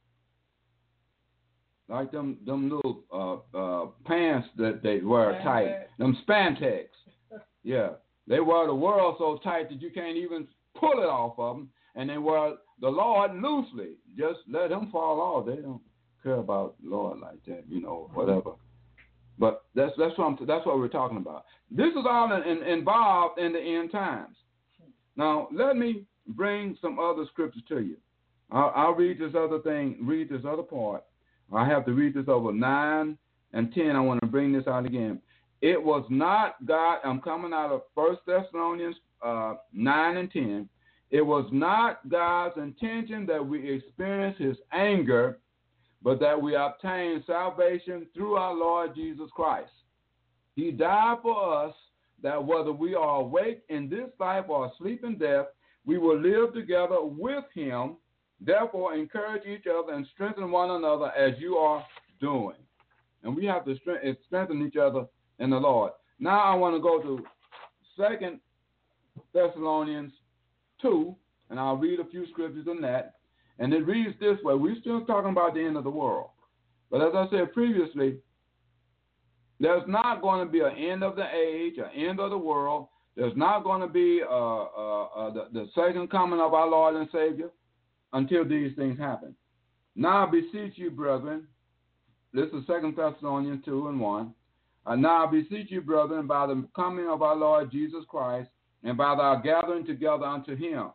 Like them them little uh, uh, pants that they wear Spandex. Tight. Them Spandex. Yeah. They wear the world so tight that you can't even pull it off of them. And they wear the Lord loosely. Just let them fall off. They don't care about the Lord like that, you know, whatever. But that's that's what I'm, that's what we're talking about. This is all in, in, involved in the end times. Now, let me bring some other scriptures to you. I'll, I'll read this other thing, read this other part. I have to read this over nine and ten. I want to bring this out again. It was not God. I'm coming out of First Thessalonians uh, nine and ten. It was not God's intention that we experience his anger, but that we obtain salvation through our Lord Jesus Christ. He died for us, that whether we are awake in this life or asleep in death, we will live together with him. Therefore, encourage each other and strengthen one another as you are doing. And we have to strengthen each other in the Lord. Now I want to go to Second Thessalonians two, and I'll read a few scriptures on that. And it reads this way. We're still talking about the end of the world. But as I said previously, there's not going to be an end of the age, an end of the world, There's not going to be uh, uh, uh, the, the second coming of our Lord and Savior until these things happen. Now I beseech you, brethren, this is Second Thessalonians two and one. Uh, now I beseech you, brethren, by the coming of our Lord Jesus Christ, and by our gathering together unto him,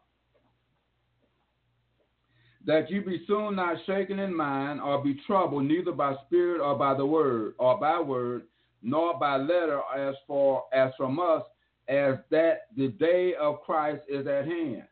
that you be soon not shaken in mind, or be troubled, neither by spirit or by the word, or by word, nor by letter, as for as from us, as that the day of Christ is at hand.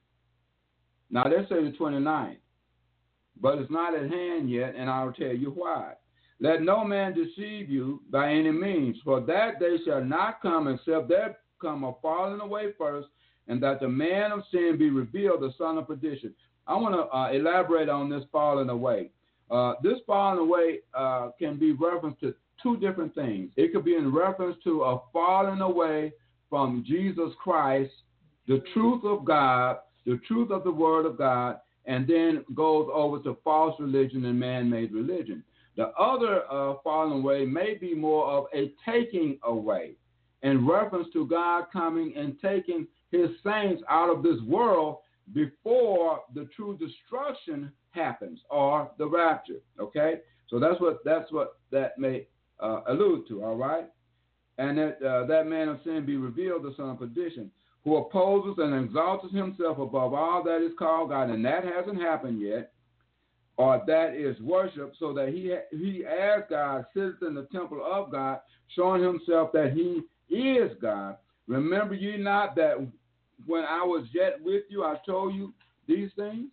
Now let's say the twenty-ninth, but it's not at hand yet, and I'll tell you why. Let no man deceive you by any means, for that day shall not come except there come a falling away first, and that the man of sin be revealed, the son of perdition. I want to uh, elaborate on this falling away. Uh, this falling away uh, can be referenced to two different things. It could be in reference to a falling away from Jesus Christ, the truth of God, the truth of the Word of God, and then goes over to false religion and man-made religion. The other uh, falling away may be more of a taking away in reference to God coming and taking his saints out of this world before the true destruction happens, or the rapture. Okay, so that's what that's what that may uh, allude to. All right, and that uh, that man of sin be revealed, the son of perdition, who opposes and exalts himself above all that is called God, and that hasn't happened yet, or that is worship, so that he he as God sits in the temple of God, showing himself that he is God. Remember ye not that when I was yet with you, I told you these things?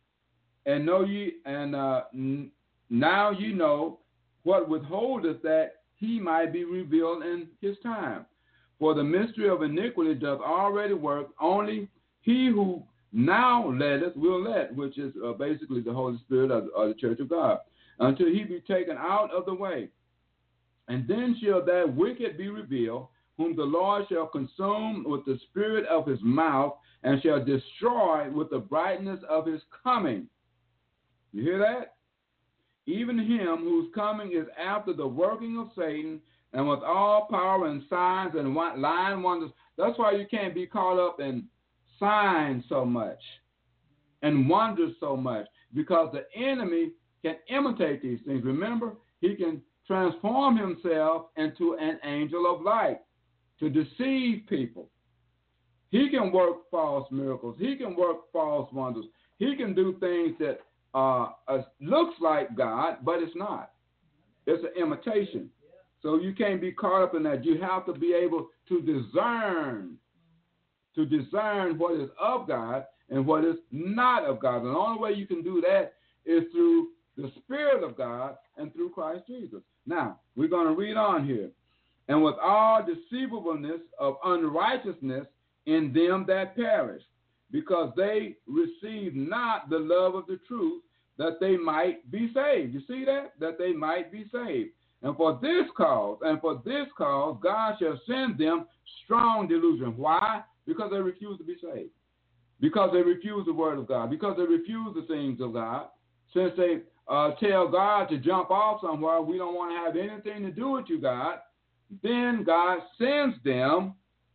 And know ye, and uh, n- now ye know what withholdeth that he might be revealed in his time. For the mystery of iniquity doth already work, only he who now letteth will let, which is uh, basically the Holy Spirit of, of the Church of God, until he be taken out of the way. And then shall that wicked be revealed, whom the Lord shall consume with the spirit of his mouth, and shall destroy with the brightness of his coming. You hear that? Even him whose coming is after the working of Satan, and with all power and signs and lying wonders. That's why you can't be caught up in signs so much and wonders so much, because the enemy can imitate these things. Remember, he can transform himself into an angel of light to deceive people. He can work false miracles. He can work false wonders. He can do things that uh, uh, looks like God, but it's not. It's an imitation. So you can't be caught up in that. You have to be able to discern, to discern what is of God and what is not of God. And the only way you can do that is through the Spirit of God and through Christ Jesus. Now, we're going to read on here. And with all deceivableness of unrighteousness in them that perish, because they receive not the love of the truth, that they might be saved. You see that? That they might be saved. And for this cause, and for this cause, God shall send them strong delusion. Why? Because they refuse to be saved. Because they refuse the word of God. Because they refuse the things of God. Since they uh, tell God to jump off somewhere, we don't want to have anything to do with you, God. Then God sends them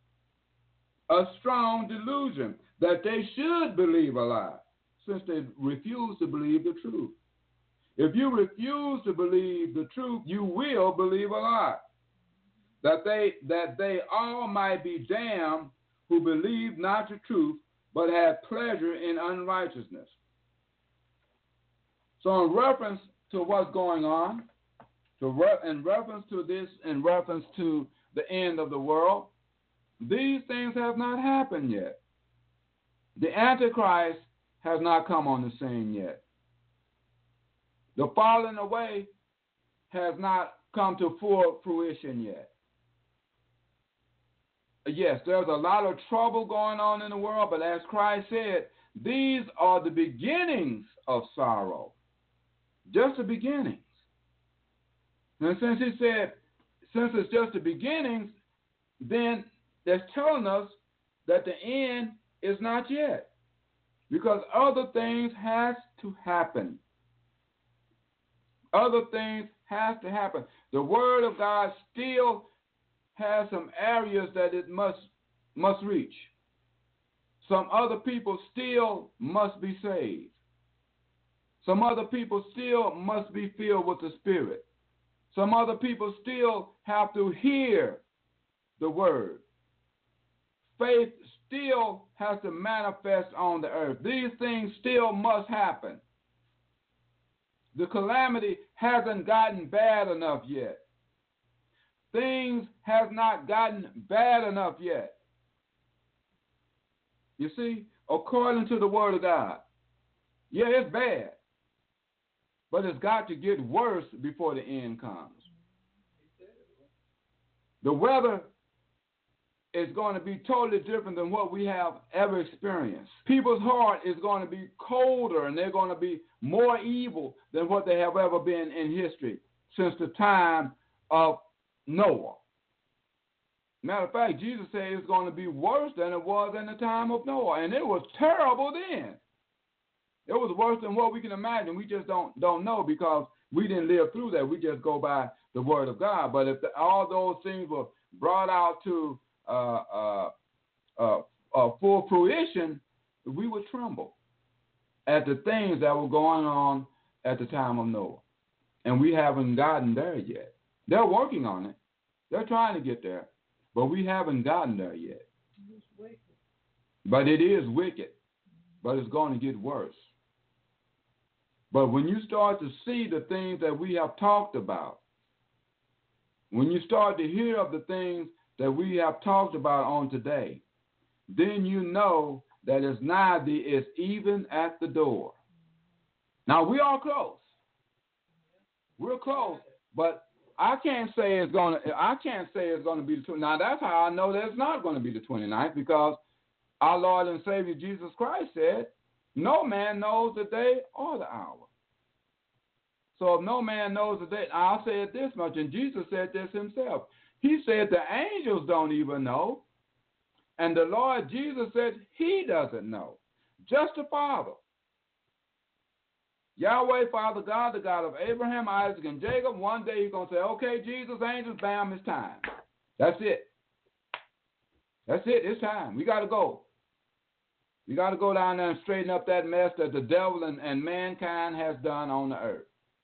a strong delusion that they should believe a lie, since they refuse to believe the truth. If you refuse to believe the truth, you will believe a lie. That they that they all might be damned who believe not the truth, but have pleasure in unrighteousness. So in reference to what's going on, to re- in reference to this, in reference to the end of the world, these things have not happened yet. The Antichrist has not come on the scene yet. The falling away has not come to full fruition yet. Yes, there's a lot of trouble going on in the world, but as Christ said, these are the beginnings of sorrow. Just the beginnings. And since he said, since it's just the beginnings, then that's telling us that the end is not yet. Because other things has to happen. Other things have to happen. The Word of God still has some areas that it must must reach. Some other people still must be saved. Some other people still must be filled with the Spirit. Some other people still have to hear the word. Faith still has to manifest on the earth. These things still must happen. The calamity hasn't gotten bad enough yet. Things have not gotten bad enough yet. You see, according to the word of God, yeah, it's bad, but it's got to get worse before the end comes. The weather is going to be totally different than what we have ever experienced. People's heart is going to be colder, and they're going to be more evil than what they have ever been in history since the time of Noah. Matter of fact, Jesus said it's going to be worse than it was in the time of Noah, and it was terrible then. It was worse than what we can imagine. We just don't don't know because we didn't live through that. We just go by the word of God. But if the, all those things were brought out to uh, uh, uh, uh, full fruition, we would tremble at the things that were going on at the time of Noah. And we haven't gotten there yet. They're working on it. They're trying to get there. But we haven't gotten there yet. But it is wicked. But it's going to get worse. But when you start to see the things that we have talked about, when you start to hear of the things that we have talked about on today, then you know that it's nigh thee, it's even at the door. Now, we are close. We're close, but I can't say it's going to. I can't say it's going to be the twenty-ninth. Now that's how I know that it's not going to be the twenty-ninth, because our Lord and Savior Jesus Christ said, "No man knows the day or the hour." So if no man knows the day, I'll say it this much, and Jesus said this himself. He said the angels don't even know, and the Lord Jesus said he doesn't know, just the Father. Yahweh, Father God, the God of Abraham, Isaac, and Jacob, one day he's going to say, okay, Jesus, angels, bam, it's time. That's it. That's it. It's time. We got to go. We got to go down there and straighten up that mess that the devil and, and mankind has done on the earth.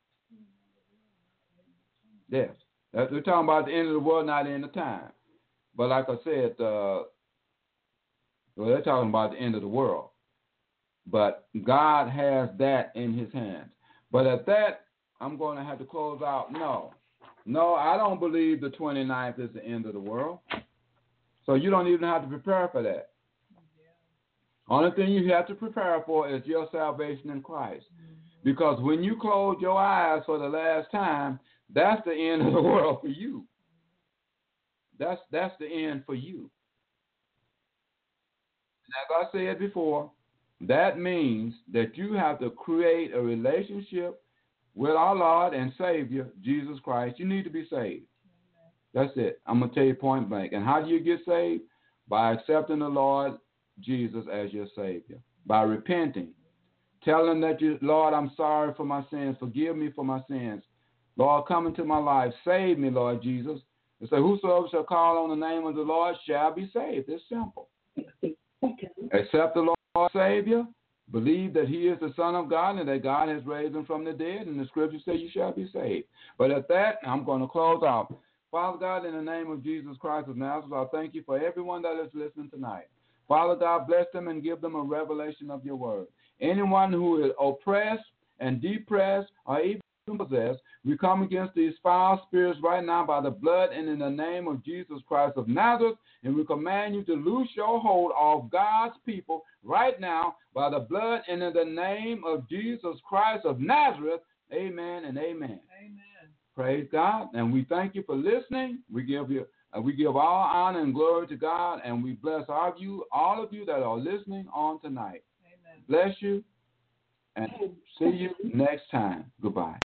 Yes. That's, we're talking about the end of the world, not the end of time. But like I said, uh, well, they're talking about the end of the world. But God has that in his hands. But at that, I'm going to have to close out. No. No, I don't believe the twenty-ninth is the end of the world. So you don't even have to prepare for that. Yeah. Only thing you have to prepare for is your salvation in Christ. Mm-hmm. Because when you close your eyes for the last time, that's the end of the world for you. That's, that's the end for you. And as I said before, that means that you have to create a relationship with our Lord and Savior, Jesus Christ. You need to be saved. That's it. I'm going to tell you point blank. And how do you get saved? By accepting the Lord Jesus as your Savior. By repenting. Telling that you, Lord, I'm sorry for my sins. Forgive me for my sins. Lord, come into my life. Save me, Lord Jesus. And say, whosoever shall call on the name of the Lord shall be saved. It's simple. Accept the Lord Savior, believe that he is the Son of God and that God has raised him from the dead, and the scriptures say you shall be saved. But at that, I'm going to close out. Father God, in the name of Jesus Christ of Nazareth, I thank you for everyone that is listening tonight. Father God, bless them and give them a revelation of your word. Anyone who is oppressed and depressed or even possessed, we come against these foul spirits right now by the blood and in the name of Jesus Christ of Nazareth, and we command you to loose your hold off God's people right now by the blood and in the name of Jesus Christ of Nazareth. Amen and amen. Amen. Praise God, and we thank you for listening. We give you, uh, we give all honor and glory to God, and we bless all of you, all of you that are listening on tonight. Amen. Bless you, and see you next time. Goodbye.